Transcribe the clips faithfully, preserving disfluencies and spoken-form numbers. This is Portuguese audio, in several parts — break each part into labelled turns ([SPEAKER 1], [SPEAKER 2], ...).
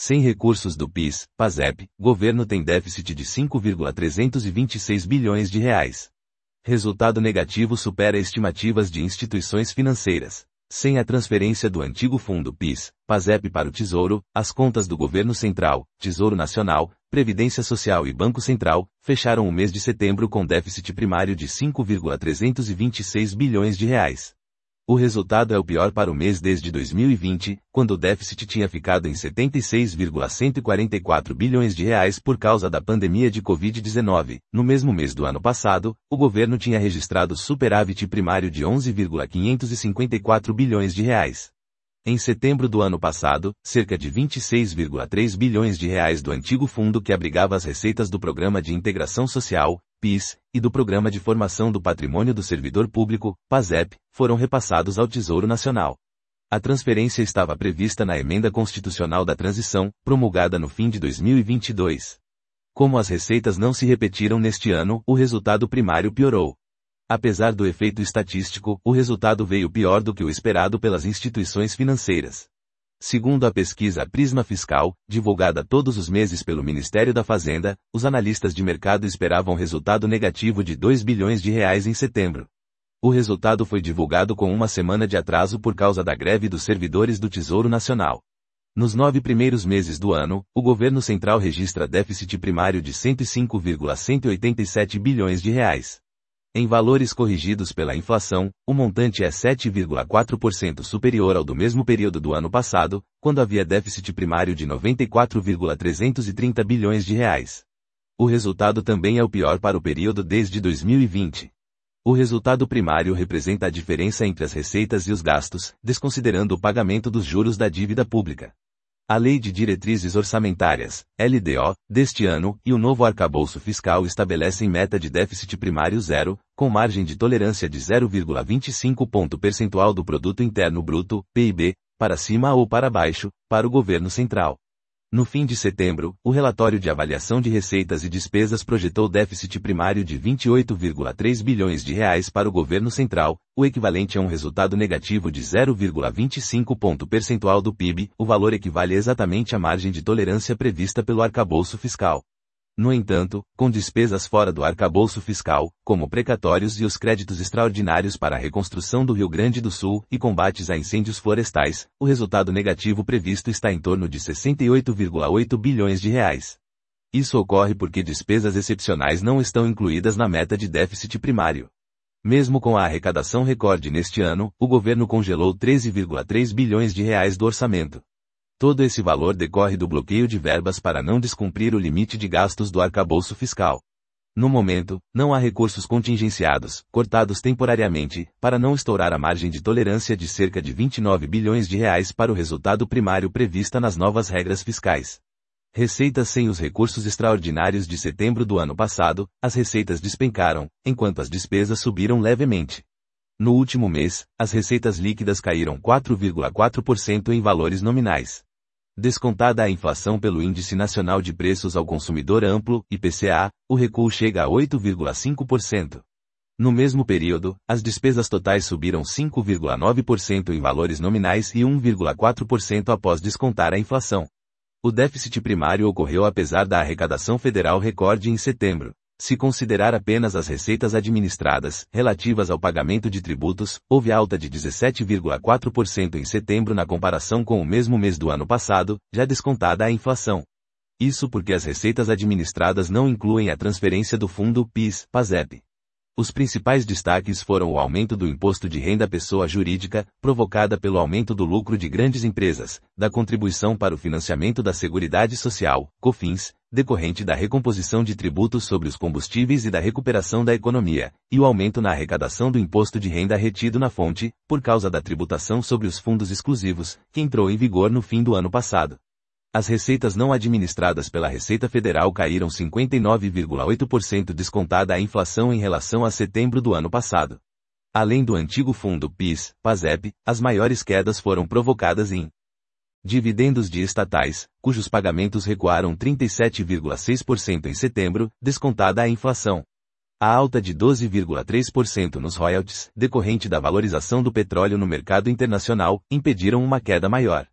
[SPEAKER 1] Sem recursos do PIS, PASEP, governo tem déficit de cinco vírgula trezentos e vinte e seis bilhões de reais. Resultado negativo supera estimativas de instituições financeiras. Sem a transferência do antigo fundo PIS, PASEP para o Tesouro, as contas do Governo Central, Tesouro Nacional, Previdência Social e Banco Central, fecharam o mês de setembro com déficit primário de cinco vírgula trezentos e vinte e seis bilhões de reais. O resultado é o pior para o mês desde dois mil e vinte, quando o déficit tinha ficado em setenta e seis vírgula cento e quarenta e quatro bilhões de reais por causa da pandemia de covid dezenove. No mesmo mês do ano passado, o governo tinha registrado superávit primário de onze vírgula quinhentos e cinquenta e quatro bilhões de reais. Em setembro do ano passado, cerca de vinte e seis vírgula três bilhões de reais do antigo fundo que abrigava as receitas do Programa de Integração Social, PIS, e do Programa de Formação do Patrimônio do Servidor Público, PASEP, foram repassados ao Tesouro Nacional. A transferência estava prevista na Emenda Constitucional da Transição, promulgada no fim de dois mil e vinte e dois. Como as receitas não se repetiram neste ano, o resultado primário piorou. Apesar do efeito estatístico, o resultado veio pior do que o esperado pelas instituições financeiras. Segundo a pesquisa Prisma Fiscal, divulgada todos os meses pelo Ministério da Fazenda, os analistas de mercado esperavam resultado negativo de dois bilhões de reais em setembro. O resultado foi divulgado com uma semana de atraso por causa da greve dos servidores do Tesouro Nacional. Nos nove primeiros meses do ano, o governo central registra déficit primário de cento e cinco vírgula cento e oitenta e sete bilhões de reais. Em valores corrigidos pela inflação, o montante é sete vírgula quatro por cento superior ao do mesmo período do ano passado, quando havia déficit primário de noventa e quatro vírgula trezentos e trinta bilhões de reais. O resultado também é o pior para o período desde dois mil e vinte. O resultado primário representa a diferença entre as receitas e os gastos, desconsiderando o pagamento dos juros da dívida pública. A Lei de Diretrizes Orçamentárias, L D O, deste ano, e o novo arcabouço fiscal estabelecem meta de déficit primário zero, com margem de tolerância de zero vírgula vinte e cinco ponto percentual do Produto Interno Bruto, P I B, para cima ou para baixo, para o governo central. No fim de setembro, o relatório de avaliação de receitas e despesas projetou déficit primário de vinte e oito vírgula três bilhões de reais para o governo central, o equivalente a um resultado negativo de zero vírgula vinte e cinco ponto percentual do P I B, o valor equivale exatamente à margem de tolerância prevista pelo arcabouço fiscal. No entanto, com despesas fora do arcabouço fiscal, como precatórios e os créditos extraordinários para a reconstrução do Rio Grande do Sul e combates a incêndios florestais, o resultado negativo previsto está em torno de sessenta e oito vírgula oito bilhões de reais. Isso ocorre porque despesas excepcionais não estão incluídas na meta de déficit primário. Mesmo com a arrecadação recorde neste ano, o governo congelou treze vírgula três bilhões de reais do orçamento. Todo esse valor decorre do bloqueio de verbas para não descumprir o limite de gastos do arcabouço fiscal. No momento, não há recursos contingenciados, cortados temporariamente, para não estourar a margem de tolerância de cerca de vinte e nove bilhões de reais para o resultado primário prevista nas novas regras fiscais. Receitas sem os recursos extraordinários de setembro do ano passado, as receitas despencaram, enquanto as despesas subiram levemente. No último mês, as receitas líquidas caíram quatro vírgula quatro por cento em valores nominais. Descontada a inflação pelo Índice Nacional de Preços ao Consumidor Amplo, I P C A, o recuo chega a oito vírgula cinco por cento. No mesmo período, as despesas totais subiram cinco vírgula nove por cento em valores nominais e um vírgula quatro por cento após descontar a inflação. O déficit primário ocorreu apesar da arrecadação federal recorde em setembro. Se considerar apenas as receitas administradas, relativas ao pagamento de tributos, houve alta de dezessete vírgula quatro por cento em setembro na comparação com o mesmo mês do ano passado, já descontada a inflação. Isso porque as receitas administradas não incluem a transferência do fundo PIS, PASEP. Os principais destaques foram o aumento do imposto de renda pessoa jurídica, provocada pelo aumento do lucro de grandes empresas, da contribuição para o financiamento da Seguridade Social, COFINS, decorrente da recomposição de tributos sobre os combustíveis e da recuperação da economia, e o aumento na arrecadação do imposto de renda retido na fonte, por causa da tributação sobre os fundos exclusivos, que entrou em vigor no fim do ano passado. As receitas não administradas pela Receita Federal caíram cinquenta e nove vírgula oito por cento descontada a inflação em relação a setembro do ano passado. Além do antigo fundo PIS, PASEP, as maiores quedas foram provocadas em dividendos de estatais, cujos pagamentos recuaram trinta e sete vírgula seis por cento em setembro, descontada a inflação. A alta de doze vírgula três por cento nos royalties, decorrente da valorização do petróleo no mercado internacional, impediram uma queda maior.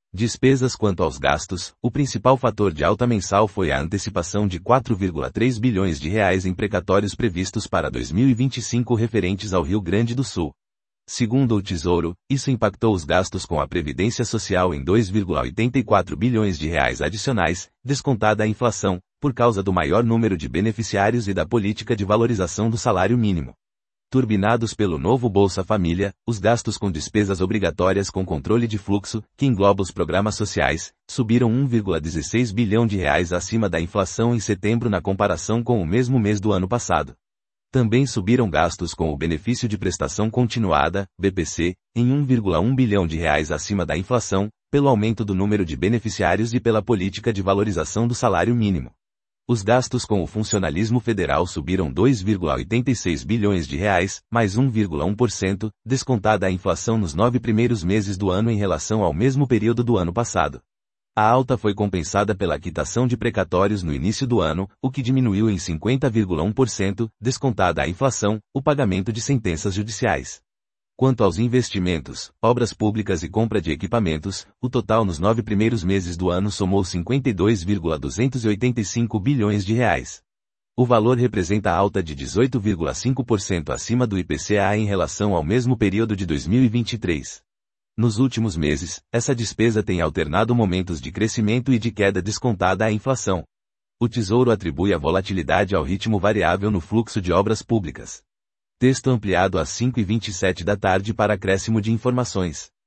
[SPEAKER 1] Despesas. Quanto aos gastos, o principal fator de alta mensal foi a antecipação de quatro vírgula três bilhões de reais em precatórios previstos para dois mil e vinte e cinco referentes ao Rio Grande do Sul. Segundo o Tesouro, isso impactou os gastos com a Previdência Social em dois vírgula oitenta e quatro bilhões de reais adicionais, descontada a inflação, por causa do maior número de beneficiários e da política de valorização do salário mínimo. Turbinados pelo novo Bolsa Família, os gastos com despesas obrigatórias com controle de fluxo, que engloba os programas sociais, subiram um vírgula dezesseis bilhão de reais acima da inflação em setembro na comparação com o mesmo mês do ano passado. Também subiram gastos com o benefício de prestação continuada, B P C, em um vírgula um bilhão de reais acima da inflação, pelo aumento do número de beneficiários e pela política de valorização do salário mínimo. Os gastos com o funcionalismo federal subiram dois vírgula oitenta e seis bilhões de reais, mais um vírgula um por cento, descontada a inflação nos nove primeiros meses do ano em relação ao mesmo período do ano passado. A alta foi compensada pela quitação de precatórios no início do ano, o que diminuiu em cinquenta vírgula um por cento, descontada a inflação, o pagamento de sentenças judiciais. Quanto aos investimentos, obras públicas e compra de equipamentos, o total nos nove primeiros meses do ano somou cinquenta e dois vírgula duzentos e oitenta e cinco bilhões de reais. O valor representa alta de dezoito vírgula cinco por cento acima do I P C A em relação ao mesmo período de dois mil e vinte e três. Nos últimos meses, essa despesa tem alternado momentos de crescimento e de queda descontada à inflação. O Tesouro atribui a volatilidade ao ritmo variável no fluxo de obras públicas. Texto ampliado às cinco e vinte e sete da tarde para acréscimo de informações.